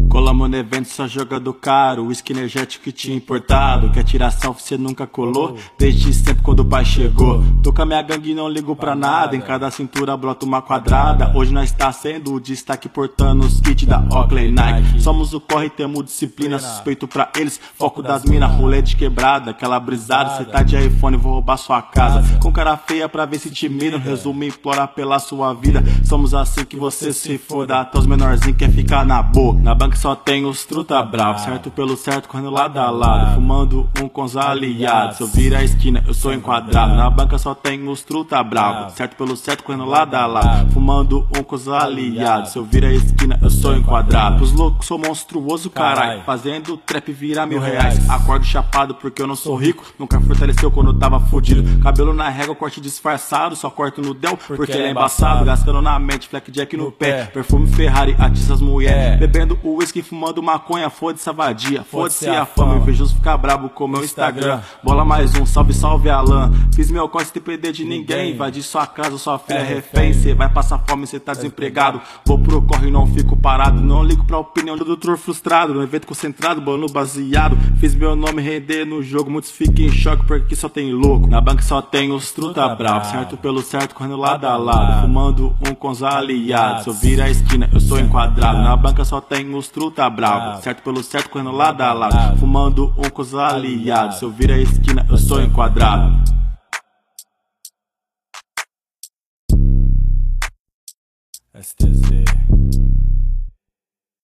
Colamos no evento só jogando caro, whisky energético que tinha importado. Quer tirar selfie, cê nunca colou, desde sempre quando o pai chegou. Tô com a minha gangue e não ligo pra nada, em cada cintura brota uma quadrada. Hoje nós tá sendo o destaque portando os kits da Oakley Nike. Somos o corre, temos disciplina, suspeito pra eles, foco das mina, rolê de quebrada. Aquela brisada, cê tá de iPhone, vou roubar sua casa. Com cara feia pra ver se te miram, resumo, implora pela sua vida. Somos assim que você se foda, até os menorzinhos quer ficar na boa. Na banca só tem os truta bravo, certo pelo certo, correndo lado a lado, fumando um com os aliados. Se eu vir a esquina, eu sou enquadrado. Na banca só tem os truta bravo, certo pelo certo, correndo lado a lado, fumando um com os aliados. Se eu vir a esquina, eu sou enquadrado. Os loucos sou monstruoso, carai, fazendo trap virar R$1000. Acordo chapado porque eu não sou rico, nunca fortaleceu quando eu tava fudido. Cabelo na régua, corte disfarçado, só corto no Del porque ele é embaçado. Gastando na mente, Blackjack no pé, perfume Ferrari, atiça as mulher. Bebendo o whisky, fumando maconha, foda-se a vadia, foda-se a fama. Invejoso ficar brabo com meu Instagram. Bola mais um, salve, salve Alan. Fiz meu corte sem perder de ninguém, invadi sua casa, sua filha é refém. Cê vai passar fome, cê tá desempregado. Vou pro corre e não fico parado, não ligo pra opinião do doutor frustrado. No evento concentrado, bolo baseado, fiz meu nome render no jogo. Muitos ficam em choque porque aqui só tem louco. Na banca só tem os truta bravo, certo pelo certo, correndo lado a lado, fumando um com os aliados. Se eu vir a esquina, eu sou enquadrado. Na banca só tem os truta bravo, certo pelo certo, correndo lado a lado, fumando um com os aliados. Se eu vir a esquina, eu sou enquadrado. STZ